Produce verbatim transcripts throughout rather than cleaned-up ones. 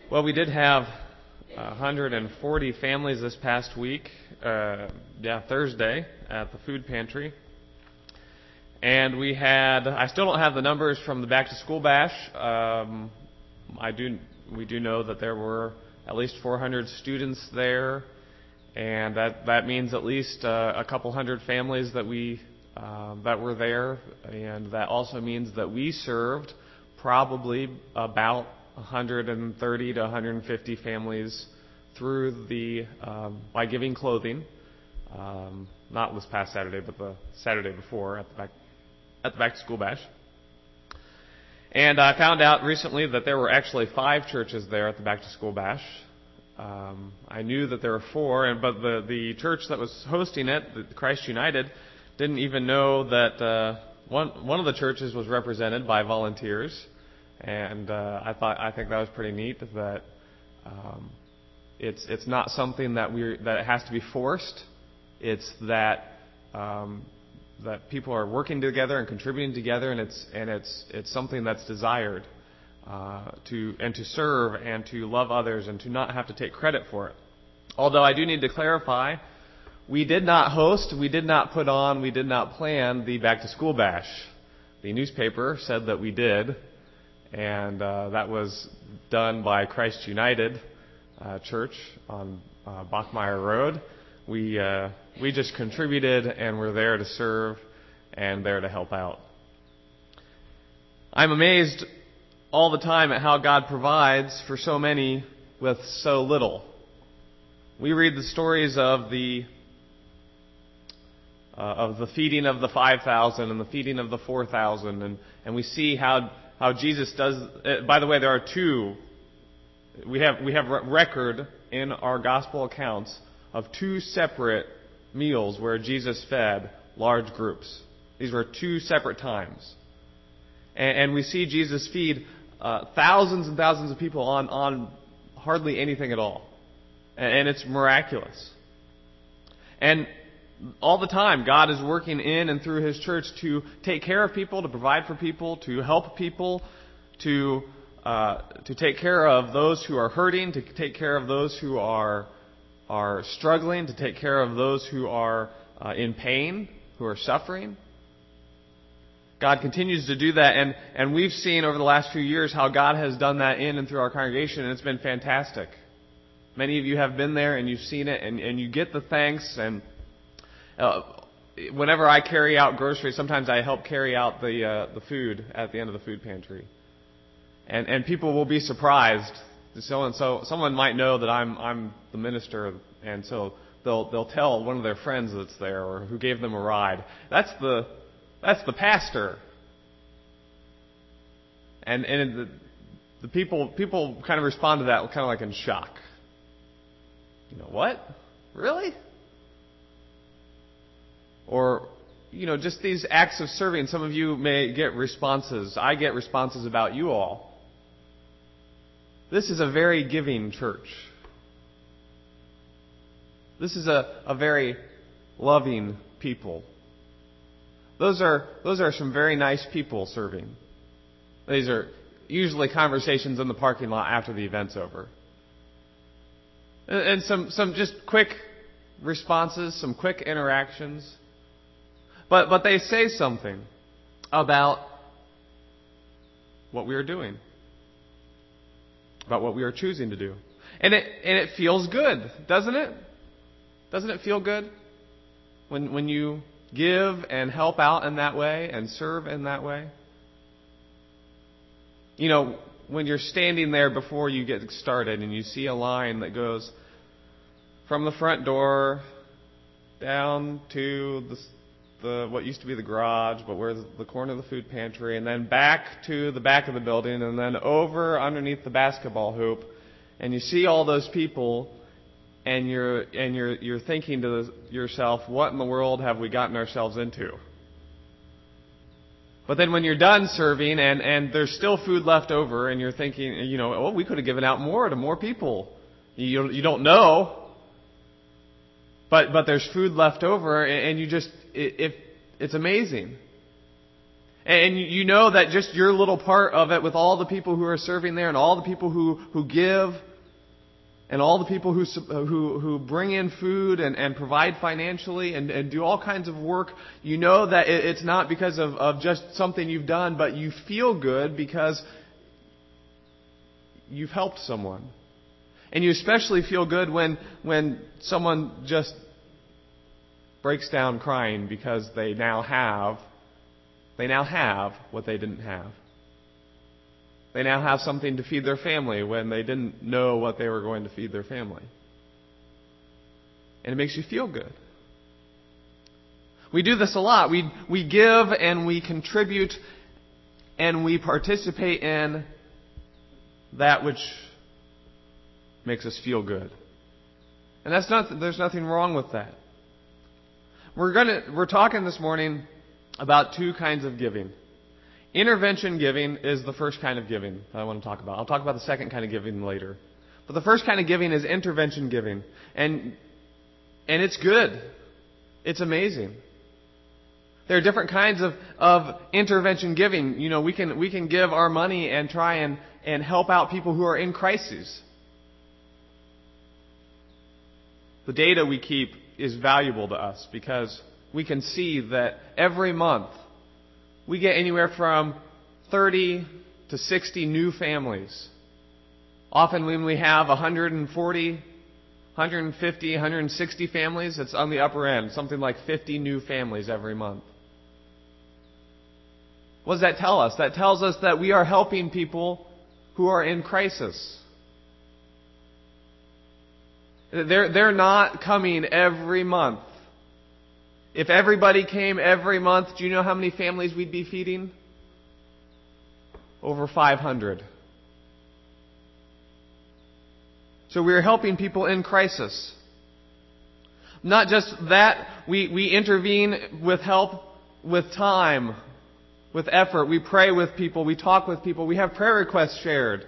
Well, we did have one hundred forty families this past week, uh, yeah, Thursday at the food pantry. And we had, I still don't have the numbers from the back to school bash. Um, I do, we do know that there were at least four hundred students there, and that, that means at least uh, a couple hundred families that we, uh, that were there, and that also means that we served probably about one hundred thirty to one hundred fifty families through the, um, by giving clothing, um, not this past Saturday, but the Saturday before at the back, at the back to school bash. And I found out recently that there were actually five churches there at the back to school bash. Um, I knew that there were four, and but the, the church that was hosting it, the Christ United, didn't even know that uh, one one of the churches was represented by volunteers. And uh, I thought I think that was pretty neat that um, it's it's not something that we that it has to be forced. It's that um, that people are working together and contributing together, and it's and it's it's something that's desired uh, to and to serve and to love others and to not have to take credit for it. Although I do need to clarify, we did not host, we did not put on, we did not plan the back to school bash. The newspaper said that we did. And uh, that was done by Christ United uh, Church on uh, Bachmeyer Road. We uh, we just contributed, and we're there to serve and there to help out. I'm amazed all the time at how God provides for so many with so little. We read the stories of the uh, of the feeding of the five thousand and the feeding of the four thousand, and and we see how. How Jesus does. Uh, by the way, there are two. We have we have record in our gospel accounts of two separate meals where Jesus fed large groups. These were two separate times, and, and we see Jesus feed uh, thousands and thousands of people on on hardly anything at all, and, and it's miraculous. And all the time, God is working in and through His church to take care of people, to provide for people, to help people, to uh, to take care of those who are hurting, to take care of those who are are struggling, to take care of those who are uh, in pain, who are suffering. God continues to do that, and, and we've seen over the last few years how God has done that in and through our congregation, and it's been fantastic. Many of you have been there, and you've seen it, and, and you get the thanks, and Uh, whenever I carry out groceries, sometimes I help carry out the uh, the food at the end of the food pantry, and and people will be surprised. So and so, someone might know that I'm I'm the minister, and so they'll they'll tell one of their friends that's there or who gave them a ride. That's the that's the pastor, and and the the people people kind of respond to that kind of like in shock. You know what? Really? Or, you know, just these acts of serving. Some of you may get responses. I get responses about you all. This is a very giving church. This is a, a very loving people. Those are those are some very nice people serving. These are usually conversations in the parking lot after the event's over. And, and some, some just quick responses, some quick interactions. But but they say something about what we are doing, about what we are choosing to do. And it and it feels good, doesn't it? Doesn't it feel good when when you give and help out in that way and serve in that way? You know, when you're standing there before you get started and you see a line that goes from the front door down to the the what used to be the garage, but where's the corner of the food pantry, and then back to the back of the building, and then over underneath the basketball hoop, and you see all those people, and you're and you're you're thinking to yourself, what in the world have we gotten ourselves into? But then when you're done serving and and there's still food left over, and you're thinking, you know, oh, we could have given out more to more people. You you don't know. But but there's food left over, and you just, it, it, it's amazing. And you know that just your little part of it with all the people who are serving there and all the people who, who give and all the people who who, who bring in food and, and provide financially and, and do all kinds of work, you know that it, it's not because of, of just something you've done, but you feel good because you've helped someone. And you especially feel good when when someone just breaks down crying because they now have They now have what they didn't have. They now have something to feed their family when they didn't know what they were going to feed their family. And it makes you feel good. We do this a lot. We, we give and we contribute and we participate in that which makes us feel good. And that's not, there's nothing wrong with that. We're gonna, we're talking this morning about two kinds of giving. Intervention giving is the first kind of giving that I want to talk about. I'll talk about the second kind of giving later. But the first kind of giving is intervention giving. And and it's good. It's amazing. There are different kinds of, of intervention giving. You know, we can we can give our money and try and, and help out people who are in crises. The data we keep is valuable to us because we can see that every month we get anywhere from thirty to sixty new families. Often when we have one hundred forty, one hundred fifty, one hundred sixty families, it's on the upper end, something like fifty new families every month. What does that tell us? That tells us that we are helping people who are in crisis. They're, they're not coming every month. If everybody came every month, do you know how many families we'd be feeding? Over five hundred. So we're helping people in crisis. Not just that, we, we intervene with help, with time, with effort. We pray with people, we talk with people, we have prayer requests shared.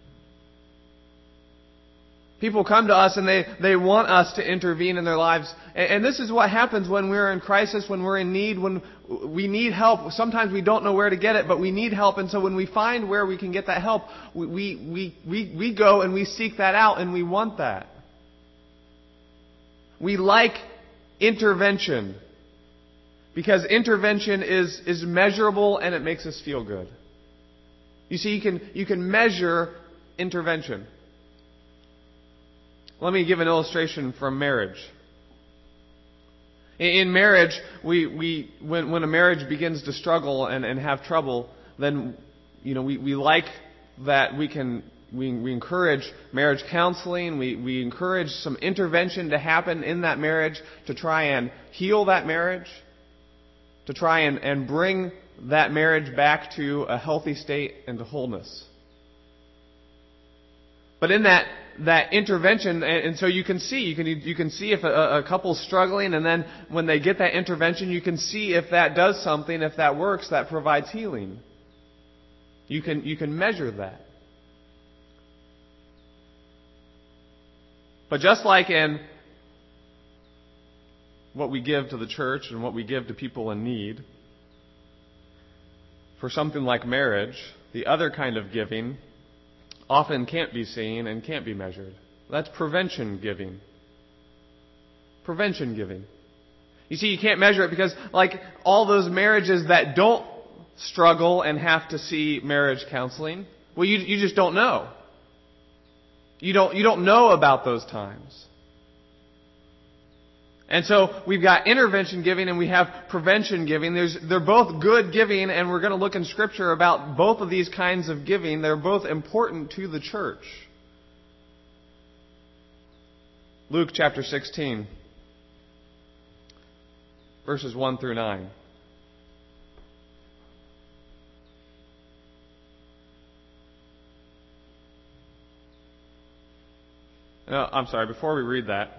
People come to us and they, they want us to intervene in their lives. And, and this is what happens when we're in crisis, when we're in need, when we need help. Sometimes we don't know where to get it, but we need help. And so when we find where we can get that help, we, we, we, we go and we seek that out and we want that. We like intervention because intervention is, is measurable and it makes us feel good. You see, you can, you can measure intervention. Let me give an illustration from marriage. In marriage, we, we when, when a marriage begins to struggle and, and have trouble, then you know we, we like that we can we, we encourage marriage counseling. We, we encourage some intervention to happen in that marriage to try and heal that marriage, to try and, and bring that marriage back to a healthy state and to wholeness. But in that that intervention, and, and so you can see, you can you can see if a, a couple's struggling, and then when they get that intervention, you can see if that does something, if that works, that provides healing. You can you can measure that. But just like in what we give to the church and what we give to people in need, for something like marriage, the other kind of giving often can't be seen and can't be measured. That's prevention giving. Prevention giving. You see, you can't measure it because, like all those marriages that don't struggle and have to see marriage counseling, well, you you just don't know. You don't you don't know about those times. And so we've got intervention giving and we have prevention giving. There's, they're both good giving, and we're going to look in Scripture about both of these kinds of giving. They're both important to the church. Luke chapter sixteen, verses one through nine. No, I'm sorry, before we read that,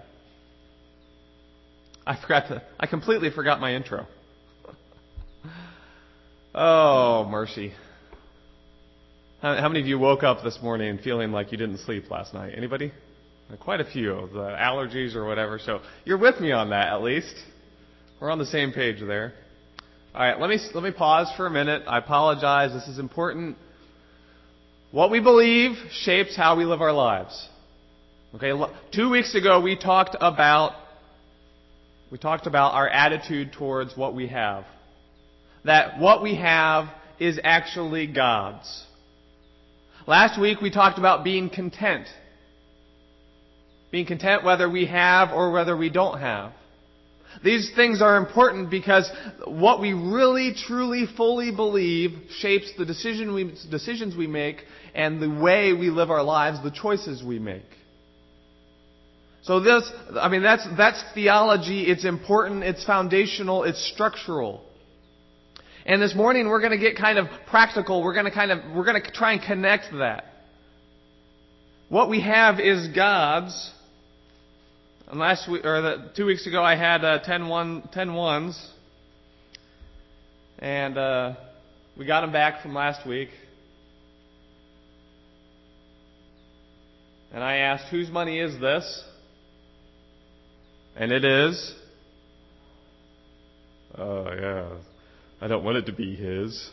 I forgot to, I completely forgot my intro. Oh, mercy. How, how many of you woke up this morning feeling like you didn't sleep last night? Anybody? Quite a few. The allergies or whatever. So you're with me on that at least. We're on the same page there. All right, let me let me pause for a minute. I apologize. This is important. What we believe shapes how we live our lives. Okay, two weeks ago we talked about we talked about our attitude towards what we have. That what we have is actually God's. Last week we talked about being content. Being content whether we have or whether we don't have. These things are important because what we really, truly, fully believe shapes the decision we, decisions we make and the way we live our lives, the choices we make. So this, I mean, that's, that's theology. It's important. It's foundational. It's structural. And this morning we're going to get kind of practical. We're going to kind of, we're going to try and connect that. What we have is God's. And last week, or the, two weeks ago, I had uh, ten, one, ten ones, and uh, we got them back from last week. And I asked, whose money is this? And it is. Oh yeah, I don't want it to be his.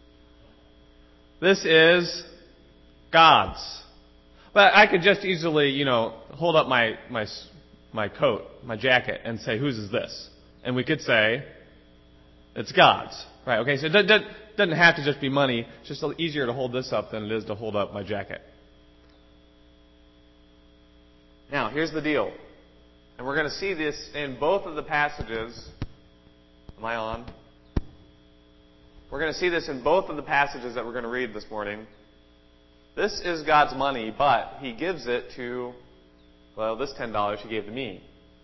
This is God's. But I could just easily, you know, hold up my my. my coat, my jacket, and say, whose is this? And we could say, it's God's. Right, okay, so it doesn't have to just be money. It's just easier to hold this up than it is to hold up my jacket. Now, here's the deal. And we're going to see this in both of the passages. Am I on? We're going to see this in both of the passages that we're going to read this morning. This is God's money, but He gives it to... Well, this ten dollars He gave to me.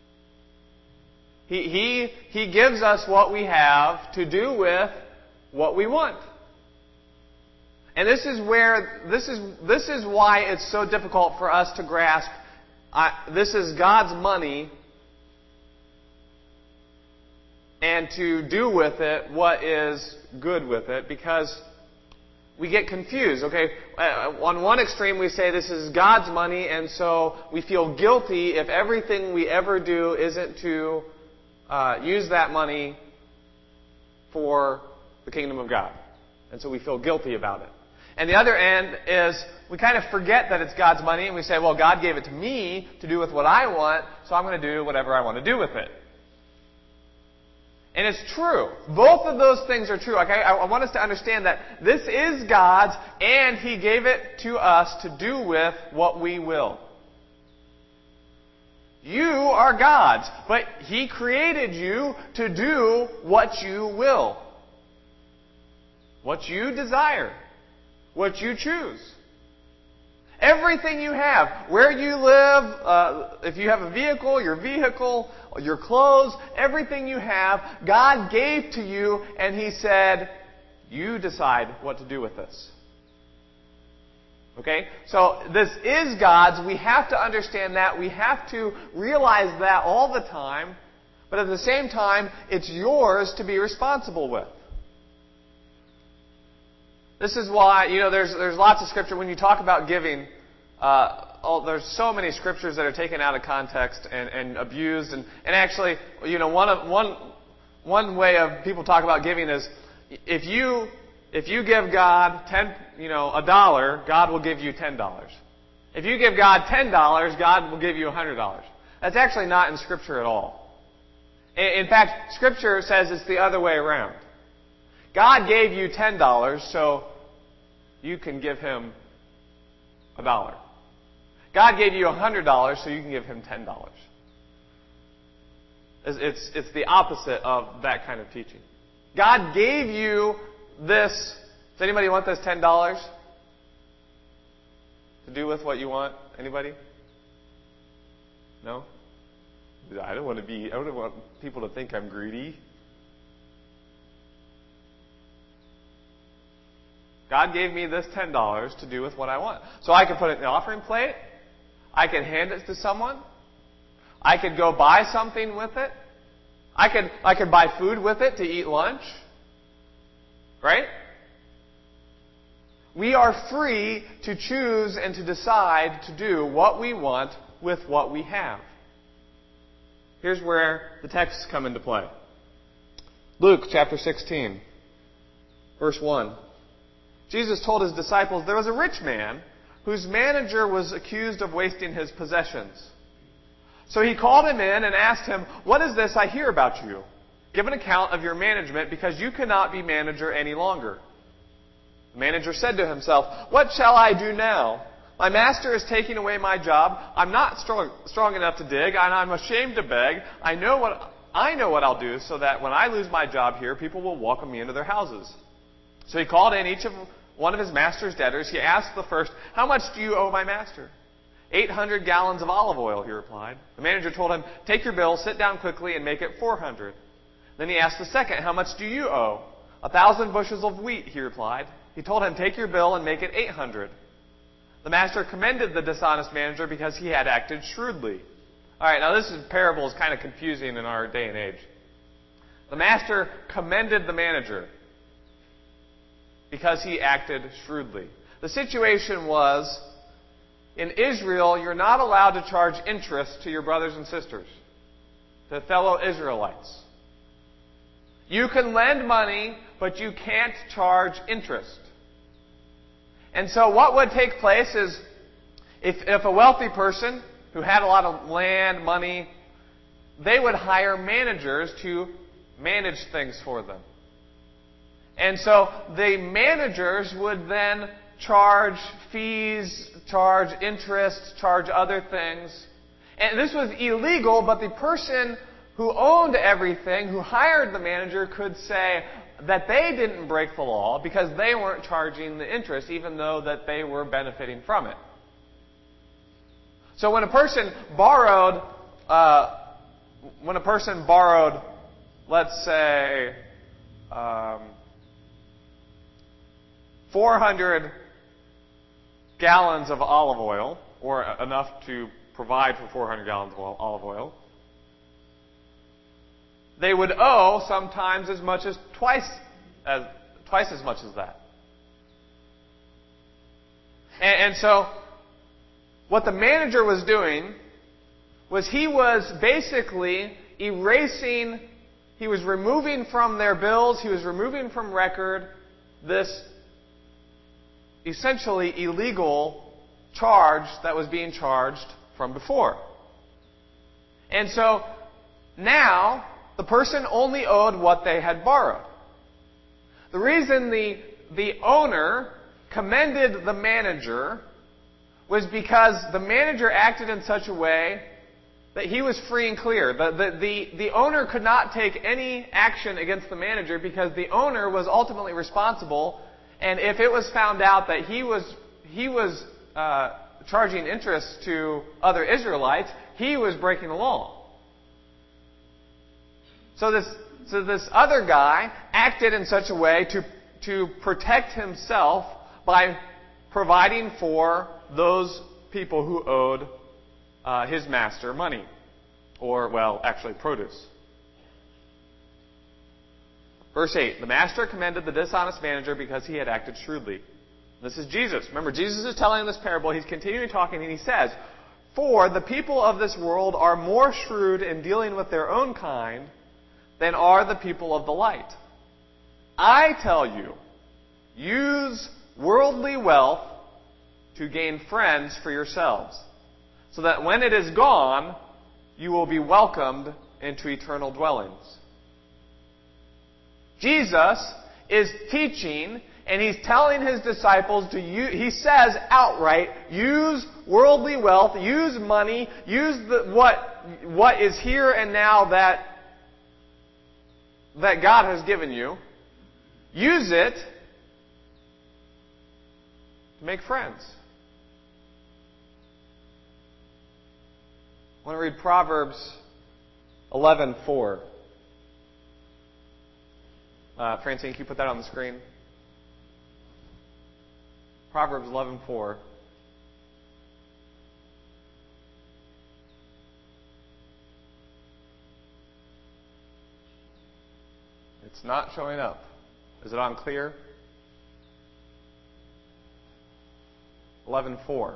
He, he, he gives us what we have to do with what we want. And this is where, this is, this is why it's so difficult for us to grasp, I, this is God's money, and to do with it what is good with it, because we get confused, okay? Uh, on one extreme, we say this is God's money, and so we feel guilty if everything we ever do isn't to uh, use that money for the kingdom of God. And so we feel guilty about it. And the other end is we kind of forget that it's God's money, and we say, well, God gave it to me to do with what I want, so I'm going to do whatever I want to do with it. And it's true. Both of those things are true. Okay? I want us to understand that this is God's, and He gave it to us to do with what we will. You are God's, but He created you to do what you will. What you desire. What you choose. Everything you have, where you live, uh, if you have a vehicle, your vehicle, your clothes, everything you have, God gave to you, and He said, you decide what to do with this. Okay? So this is God's. We have to understand that. We have to realize that all the time. But at the same time, it's yours to be responsible with. This is why, you know, there's there's lots of scripture when you talk about giving. Uh, oh, there's so many scriptures that are taken out of context and, and abused, and, and actually, you know, one of one one way of people talk about giving is if you if you give God ten, you know, a dollar, God will give you ten dollars. If you give God ten dollars, God will give you a hundred dollars. That's actually not in Scripture at all. In, in fact, Scripture says it's the other way around. God gave you ten dollars, so you can give Him a dollar. God gave you a hundred dollars, so you can give Him ten dollars. It's, it's, it's the opposite of that kind of teaching. God gave you this. Does anybody want this ten dollars to do with what you want? Anybody? No? I don't want to be. I don't want people to think I'm greedy. God gave me this ten dollars to do with what I want. So I could put it in the offering plate. I could hand it to someone. I could go buy something with it. I could, I could buy food with it to eat lunch. Right? We are free to choose and to decide to do what we want with what we have. Here's where the texts come into play. Luke chapter sixteen, verse one. Jesus told his disciples there was a rich man whose manager was accused of wasting his possessions. So he called him in and asked him, "What is this I hear about you? Give an account of your management, because you cannot be manager any longer." The manager said to himself, "What shall I do now? My master is taking away my job. I'm not strong, strong enough to dig, and I'm ashamed to beg. I know what I know what I'll do, so that when I lose my job here, people will welcome me into their houses." So he called in each of one of his master's debtors. He asked the first, "How much do you owe my master?" Eight hundred gallons of olive oil, he replied. The manager told him, "Take your bill, sit down quickly, and make it four hundred. Then he asked the second, "How much do you owe?" "A thousand bushels of wheat," he replied. He told him, "Take your bill and make it eight hundred. The master commended the dishonest manager because he had acted shrewdly. All right, now this is, parable is kind of confusing in our day and age. The master commended the manager because he acted shrewdly. The situation was, in Israel, you're not allowed to charge interest to your brothers and sisters, to fellow Israelites. You can lend money, but you can't charge interest. And so what would take place is, if, if a wealthy person who had a lot of land, money, they would hire managers to manage things for them. And so the managers would then charge fees, charge interest, charge other things. And this was illegal, but the person who owned everything, who hired the manager, could say that they didn't break the law because they weren't charging the interest, even though that they were benefiting from it. So when a person borrowed, uh, when a person borrowed, let's say, um, four hundred gallons of olive oil, or enough to provide for four hundred gallons of olive oil, they would owe sometimes as much as twice as twice as much as that. And, and so, what the manager was doing was he was basically erasing, he was removing from their bills, he was removing from record this essentially illegal charge that was being charged from before. And so, now, the person only owed what they had borrowed. The reason the, the owner commended the manager was because the manager acted in such a way that he was free and clear. The, the, the, the owner could not take any action against the manager because the owner was ultimately responsible, and if it was found out that he was, he was uh, charging interest to other Israelites, he was breaking the law. So this, so this other guy acted in such a way to, to protect himself by providing for those people who owed uh, his master money. Or, well, actually produce. Verse eight, the master commended the dishonest manager because he had acted shrewdly. This is Jesus. Remember, Jesus is telling this parable. He's continuing talking, and he says, "For the people of this world are more shrewd in dealing with their own kind than are the people of the light. I tell you, use worldly wealth to gain friends for yourselves, so that when it is gone, you will be welcomed into eternal dwellings." Jesus is teaching, and he's telling his disciples to use, he says outright, use worldly wealth, use money, use the, what, what is here and now that that God has given you, use it to make friends. I want to read Proverbs eleven four. Uh, Francine, can you put that on the screen? Proverbs eleven four. It's not showing up. Is it on clear? eleven four.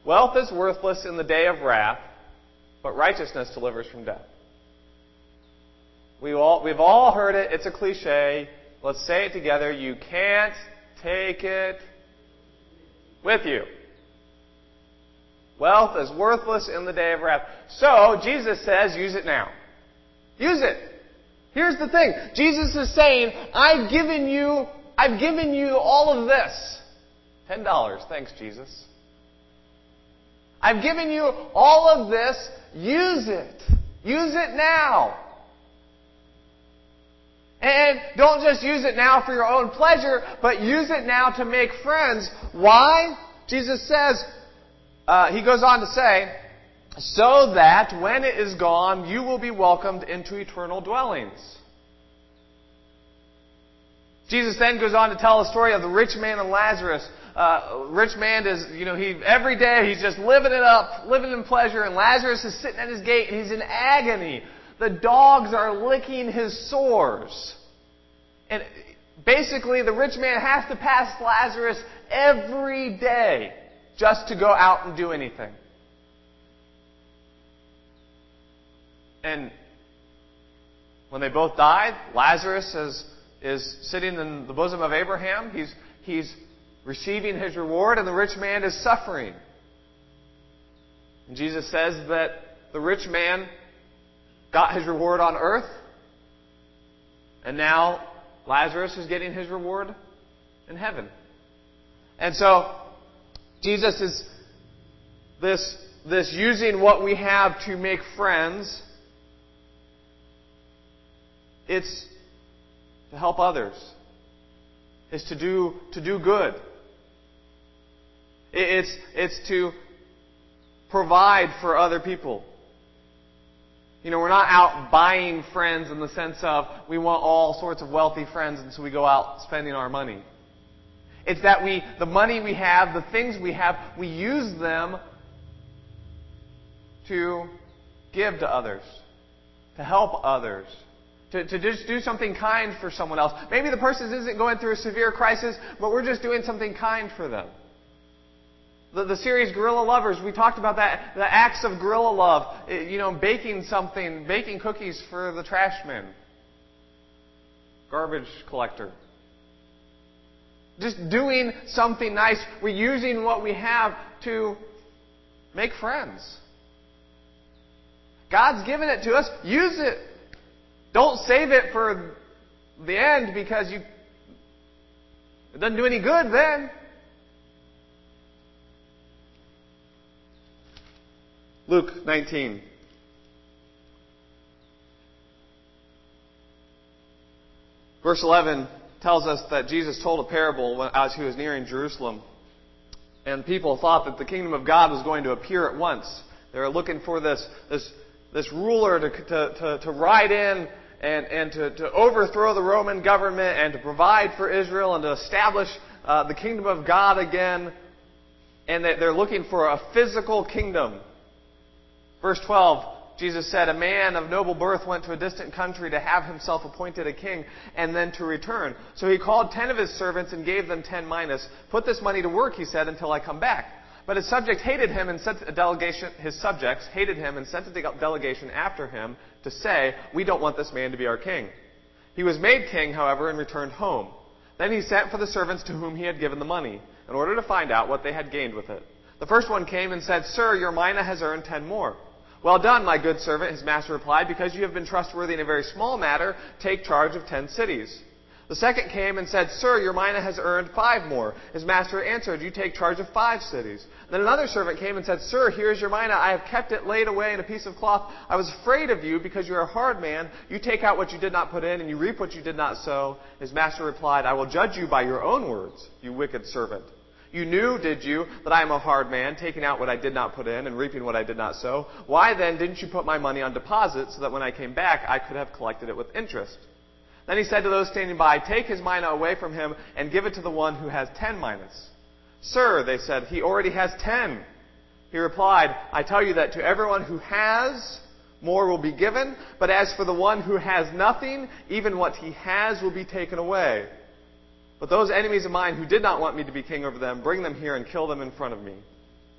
Wealth is worthless in the day of wrath, but righteousness delivers from death. We've all, we've all heard it. It's a cliche. Let's say it together. You can't take it with you. Wealth is worthless in the day of wrath. So, Jesus says, use it now. Use it. Here's the thing. Jesus is saying, I've given you, I've given you all of this. Ten dollars. Thanks, Jesus. I've given you all of this. Use it. Use it now. And don't just use it now for your own pleasure, but use it now to make friends. Why? Jesus says, uh, he goes on to say, so that when it is gone, you will be welcomed into eternal dwellings. Jesus then goes on to tell the story of the rich man and Lazarus. Uh, rich man is, you know, he every day he's just living it up, living in pleasure, and Lazarus is sitting at his gate and he's in agony. The dogs are licking his sores. And basically the rich man has to pass Lazarus every day just to go out and do anything. And when they both died, Lazarus is, is sitting in the bosom of Abraham. He's, he's receiving his reward, and the rich man is suffering. And Jesus says that the rich man got his reward on earth, and now Lazarus is getting his reward in heaven. And so, Jesus is this, this using what we have to make friends. It's to help others. It's to do, to do good. It's, it's to provide for other people. You know, we're not out buying friends in the sense of we want all sorts of wealthy friends and so we go out spending our money. It's that we, the money we have, the things we have, we use them to give to others, to help others, to, to just do something kind for someone else. Maybe the person isn't going through a severe crisis, but we're just doing something kind for them. The, the series Guerrilla Lovers, we talked about that, the acts of guerrilla love. You know, baking something, baking cookies for the trash man, garbage collector. Just doing something nice. We're using what we have to make friends. God's given it to us. Use it. Don't save it for the end because you it doesn't do any good then. Luke nineteen. Verse eleven tells us that Jesus told a parable as he was nearing Jerusalem. And people thought that the kingdom of God was going to appear at once. They were looking for this, this, this ruler to, to, to, to ride in and, and to, to overthrow the Roman government and to provide for Israel and to establish uh, the kingdom of God again. And they're looking for a physical kingdom. Verse twelve, Jesus said, a man of noble birth went to a distant country to have himself appointed a king and then to return. So he called ten of his servants and gave them ten minas. Put this money to work, he said, until I come back. But his subjects hated him and sent a delegation, his subjects hated him and sent a delegation after him to say, we don't want this man to be our king. He was made king, however, and returned home. Then he sent for the servants to whom he had given the money, in order to find out what they had gained with it. The first one came and said, Sir, your mina has earned ten more. Well done, my good servant, his master replied, because you have been trustworthy in a very small matter, take charge of ten cities. The second came and said, Sir, your mina has earned five more. His master answered, you take charge of five cities. Then another servant came and said, Sir, here is your mina. I have kept it laid away in a piece of cloth. I was afraid of you because you are a hard man. You take out what you did not put in, and you reap what you did not sow. His master replied, I will judge you by your own words, you wicked servant. You knew, did you, that I am a hard man, taking out what I did not put in and reaping what I did not sow? Why then didn't you put my money on deposit so that when I came back I could have collected it with interest? Then he said to those standing by, Take his mina away from him and give it to the one who has ten minas. Sir, they said, he already has ten. He replied, I tell you that to everyone who has, more will be given, but as for the one who has nothing, even what he has will be taken away. But those enemies of mine who did not want me to be king over them, bring them here and kill them in front of me.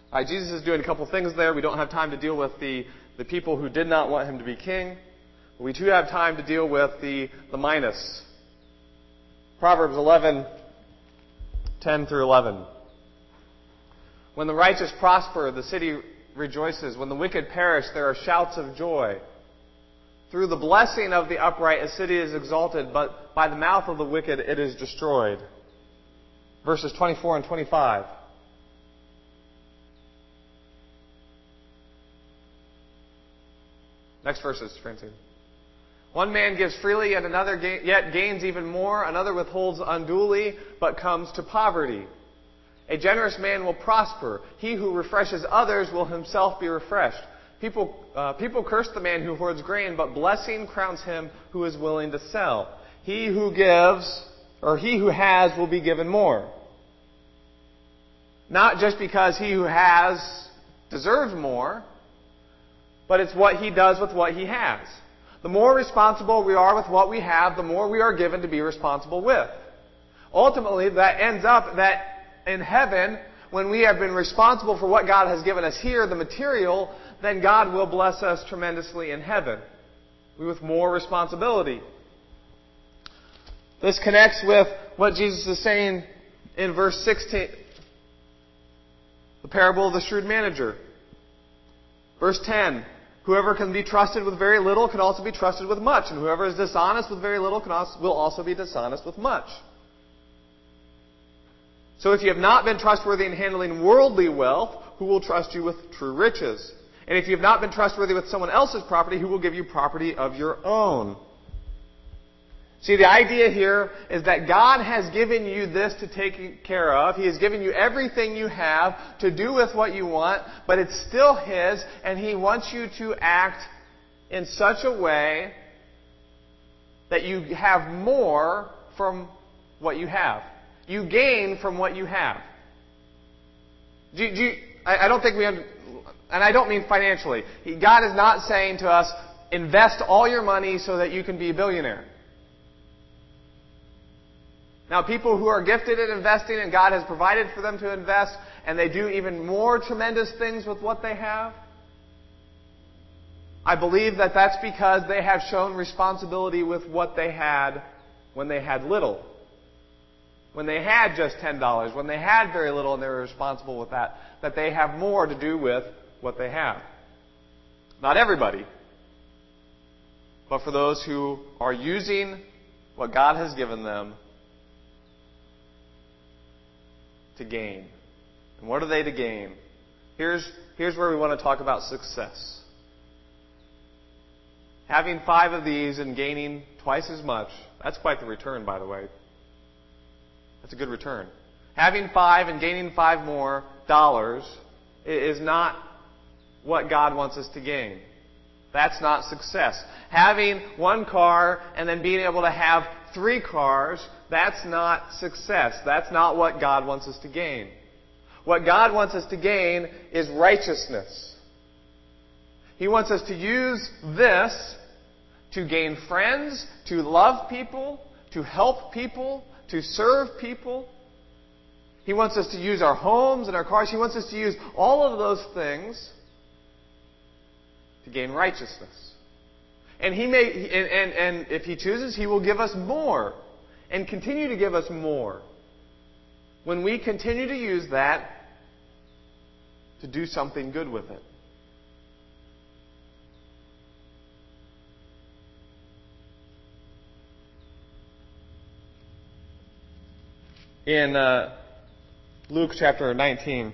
All right, Jesus is doing a couple things there. We don't have time to deal with the, the people who did not want him to be king. But we do have time to deal with the, the minus. Proverbs eleven, ten through eleven. When the righteous prosper, the city rejoices. When the wicked perish, there are shouts of joy. Through the blessing of the upright, a city is exalted, but by the mouth of the wicked, it is destroyed. Verses twenty-four and twenty-five. Next verses, Francine. One man gives freely, yet another ga- yet gains even more. Another withholds unduly, but comes to poverty. A generous man will prosper. He who refreshes others will himself be refreshed. People, uh, people curse the man who hoards grain, but blessing crowns him who is willing to sell. He who gives, or he who has, will be given more. Not just because he who has deserves more, but it's what he does with what he has. The more responsible we are with what we have, the more we are given to be responsible with. Ultimately, that ends up that in heaven, when we have been responsible for what God has given us here, the material, then God will bless us tremendously in heaven with more responsibility. This connects with what Jesus is saying in verse sixteen, the parable of the shrewd manager. Verse ten, whoever can be trusted with very little can also be trusted with much, and whoever is dishonest with very little can also, will also be dishonest with much. So if you have not been trustworthy in handling worldly wealth, who will trust you with true riches? And if you have not been trustworthy with someone else's property, who will give you property of your own? See, the idea here is that God has given you this to take care of. He has given you everything you have to do with what you want, but it's still His, and He wants you to act in such a way that you have more from what you have. You gain from what you have. Do you, do you, I, I don't think we, and I don't mean financially. God is not saying to us, invest all your money so that you can be a billionaire. Now, people who are gifted at investing and God has provided for them to invest, and they do even more tremendous things with what they have, I believe that that's because they have shown responsibility with what they had when they had little. When they had just ten dollars, when they had very little and they were responsible with that, that they have more to do with what they have. Not everybody, but for those who are using what God has given them to gain. And what are they to gain? Here's, here's where we want to talk about success. Having five of these and gaining twice as much, that's quite the return, by the way. That's a good return. Having five and gaining five more dollars is not what God wants us to gain. That's not success. Having one car and then being able to have three cars, that's not success. That's not what God wants us to gain. What God wants us to gain is righteousness. He wants us to use this to gain friends, to love people, to help people, to serve people. He wants us to use our homes and our cars. He wants us to use all of those things to gain righteousness. And He may, and, and, and if He chooses, He will give us more and continue to give us more when we continue to use that to do something good with it. In uh, Luke chapter nineteen,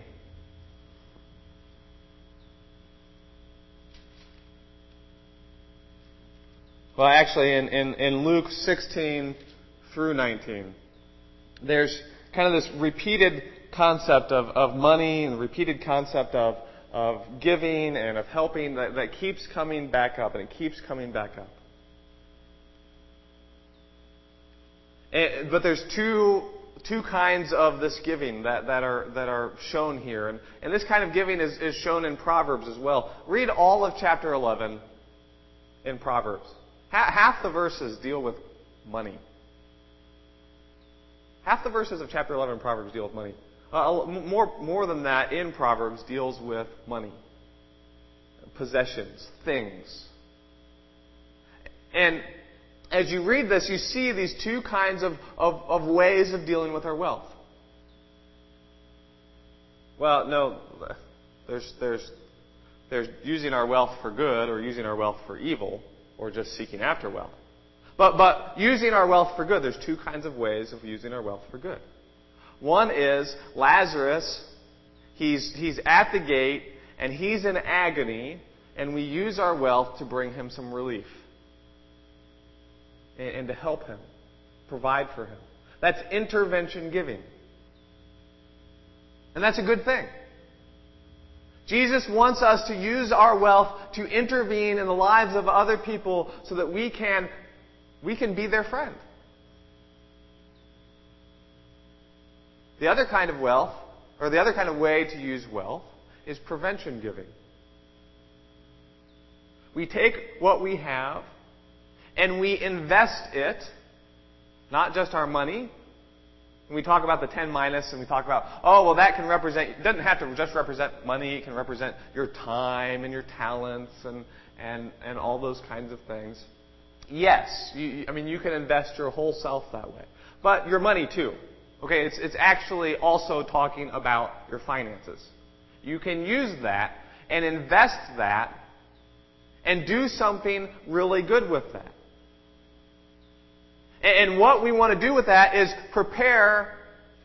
well, actually, in, in, in Luke sixteen through nineteen, there's kind of this repeated concept of, of money and repeated concept of, of giving and of helping that, that keeps coming back up, and it keeps coming back up. And, but there's two two kinds of this giving that, that are that are shown here. And, and this kind of giving is, is shown in Proverbs as well. Read all of chapter eleven in Proverbs. Ha- half the verses deal with money. Half the verses of chapter eleven in Proverbs deal with money. uh, more, more than that in Proverbs, deals with money, possessions, things. And as you read this, you see these two kinds of, of, of ways of dealing with our wealth. Well, no, there's, there's, there's using our wealth for good or using our wealth for evil or just seeking after wealth. But, but using our wealth for good, there's two kinds of ways of using our wealth for good. One is Lazarus, he's, he's at the gate and he's in agony, and we use our wealth to bring him some relief and, and to help him, provide for him. That's intervention giving. And that's a good thing. Jesus wants us to use our wealth to intervene in the lives of other people so that we can, we can be their friend. The other kind of wealth, or the other kind of way to use wealth, is prevention giving. We take what we have and we invest it, not just our money. When we talk about the ten minus and we talk about, oh, well, that can represent, it doesn't have to just represent money. It can represent your time and your talents and, and, and all those kinds of things. Yes, you, I mean, you can invest your whole self that way. But your money, too. Okay, it's, it's actually also talking about your finances. You can use that and invest that and do something really good with that. And what we want to do with that is prepare.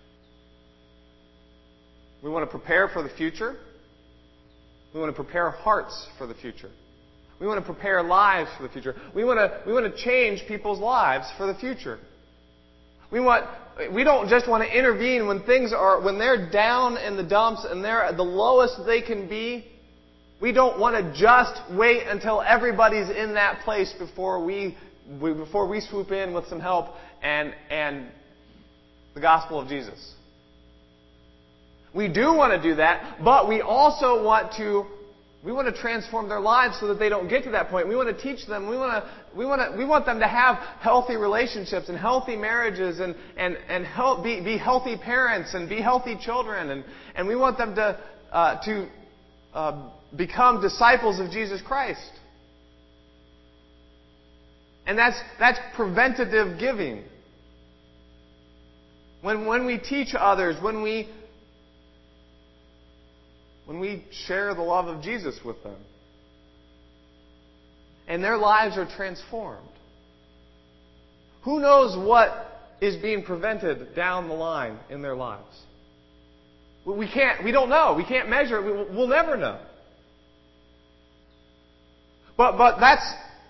We want to prepare for the future. We want to prepare hearts for the future. We want to prepare lives for the future. We want to, we want to change people's lives for the future. We want, we don't just want to intervene when things are, when they're down in the dumps and they're at the lowest they can be. We don't want to just wait until everybody's in that place before we We, before we swoop in with some help and, and the gospel of Jesus. We do want to do that, but we also want to, we want to transform their lives so that they don't get to that point. We want to teach them, we want to, we want to, we want them to have healthy relationships and healthy marriages and, and, and help, be, be healthy parents and be healthy children. And, and we want them to, uh, to uh, become disciples of Jesus Christ. And that's, that's preventative giving. When, when we teach others, when we, when we share the love of Jesus with them, and their lives are transformed, who knows what is being prevented down the line in their lives? We can't, we don't know. We can't measure it. We'll, we'll never know. But, but that's,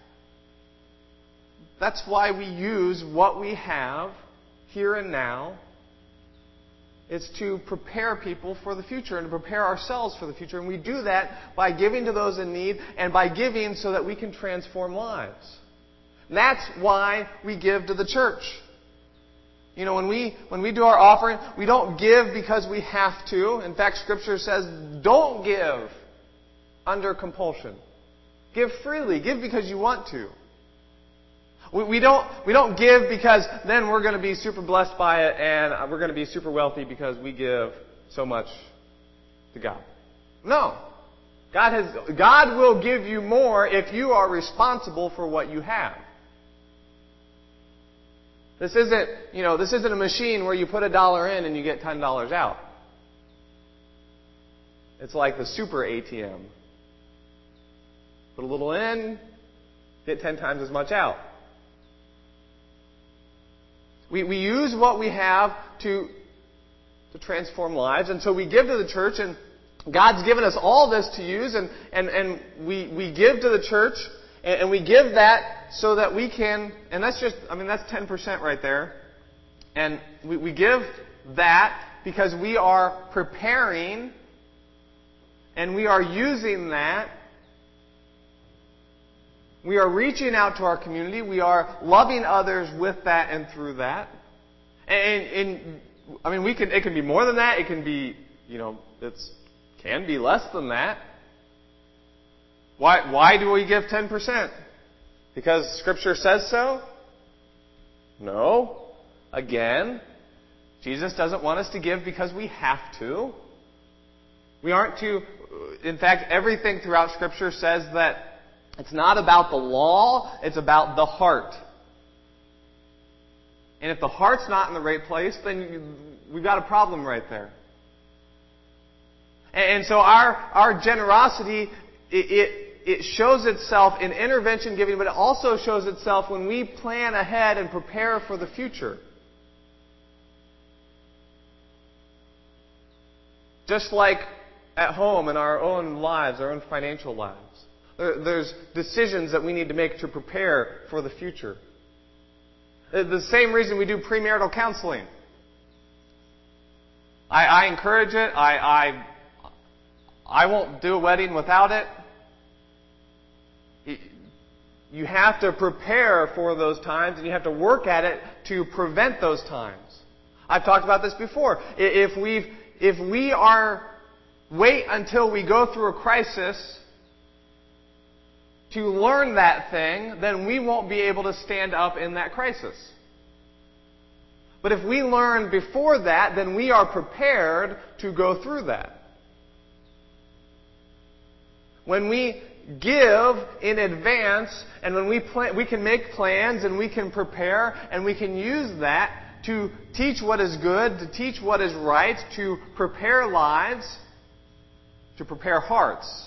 That's why we use what we have here and now. It's to prepare people for the future and to prepare ourselves for the future. And we do that by giving to those in need and by giving so that we can transform lives. And that's why we give to the church. You know, when we, when we do our offering, we don't give because we have to. In fact, Scripture says, don't give under compulsion. Give freely. Give because you want to. We, we don't, we don't give because then we're going to be super blessed by it and we're going to be super wealthy because we give so much to God. No. God has, God will give you more if you are responsible for what you have. This isn't, you know, this isn't a machine where you put a dollar in and you get ten dollars out. It's like the super A T M. Put a little in, get ten times as much out. We, we use what we have to, to transform lives, and so we give to the church, and God's given us all this to use, and, and, and we, we give to the church, and, and we give that so that we can, and that's just, I mean, that's ten percent right there. And we, we give that because we are preparing and we are using that. We are reaching out to our community. We are loving others with that and through that. And, and I mean, we can, it can be more than that. It can be, you know, it's can be less than that. Why, why do we give ten percent? Because Scripture says so? No. Again, Jesus doesn't want us to give because we have to. We aren't to... In fact, everything throughout Scripture says that it's not about the law, it's about the heart. And if the heart's not in the right place, then we've got a problem right there. And so our, our generosity, it, it, it shows itself in intervention giving, but it also shows itself when we plan ahead and prepare for the future. Just like at home in our own lives, our own financial lives. There, there's decisions that we need to make to prepare for the future. The same reason we do premarital counseling. I, I encourage it. I, I I won't do a wedding without it. You have to prepare for those times, and you have to work at it to prevent those times. I've talked about this before. If we've if we are wait until we go through a crisis to learn that thing, then we won't be able to stand up in that crisis. But if we learn before that, then we are prepared to go through that. When we give in advance, and when we plan, we can make plans, and we can prepare, and we can use that to teach what is good, to teach what is right, to prepare lives, to prepare hearts.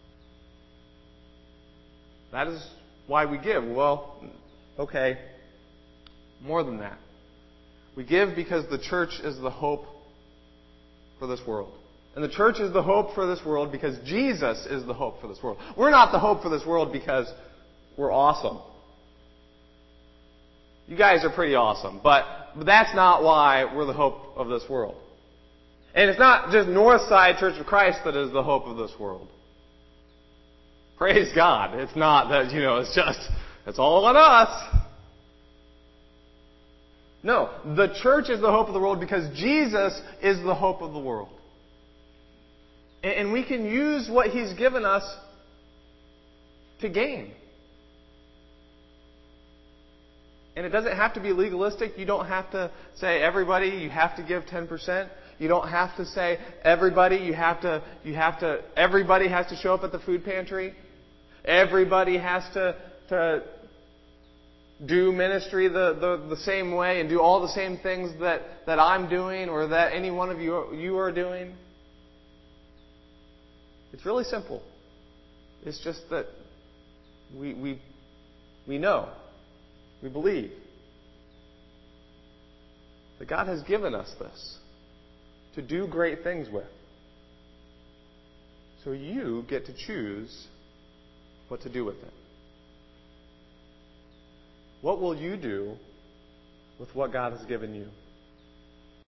That is why we give. Well, okay, more than that. We give because the church is the hope for this world. And the church is the hope for this world because Jesus is the hope for this world. We're not the hope for this world because we're awesome. You guys are pretty awesome, but that's not why we're the hope of this world. And it's not just Northside Church of Christ that is the hope of this world. Praise God. It's not that, you know, it's just, it's all on us. No, the church is the hope of the world because Jesus is the hope of the world. And we can use what He's given us to gain. And it doesn't have to be legalistic. You don't have to say, everybody, you have to give ten percent. You don't have to say, everybody, you have to, you have to, everybody has to show up at the food pantry. Everybody has to, to do ministry the, the, the same way and do all the same things that, that I'm doing or that any one of you, you are doing. It's really simple. It's just that we, we, we know, we believe that God has given us this to do great things with. So you get to choose what to do with it. What will you do with what God has given you?